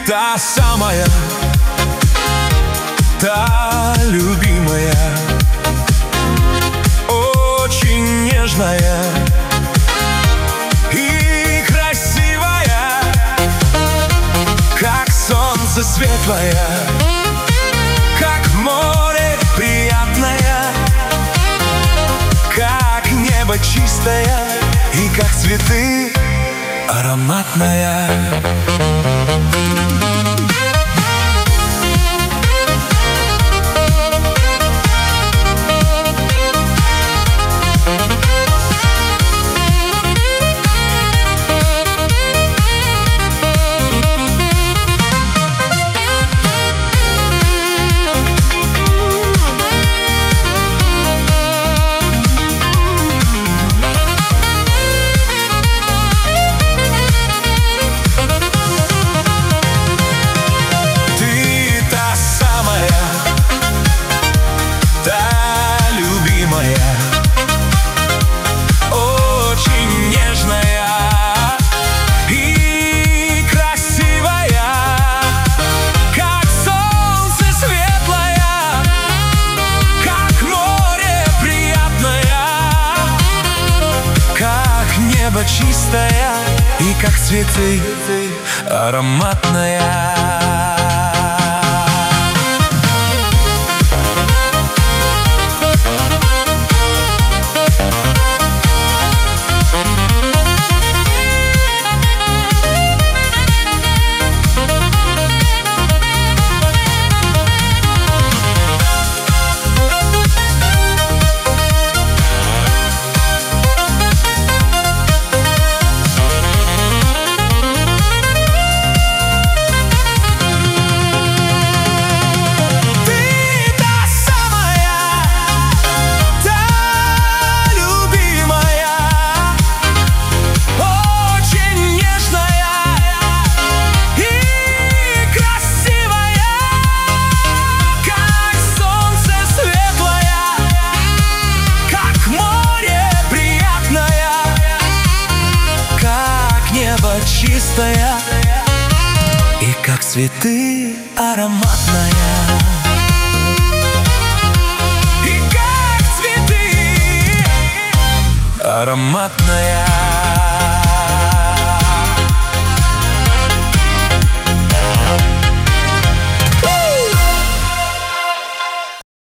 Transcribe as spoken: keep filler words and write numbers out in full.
та самая, та любимая, очень нежная и красивая, как солнце светлое, как море приятное, как небо чистое и как цветы ароматная. Небо чистое и как цветы ароматная. Чистая и как цветы ароматная. И как цветы ароматная.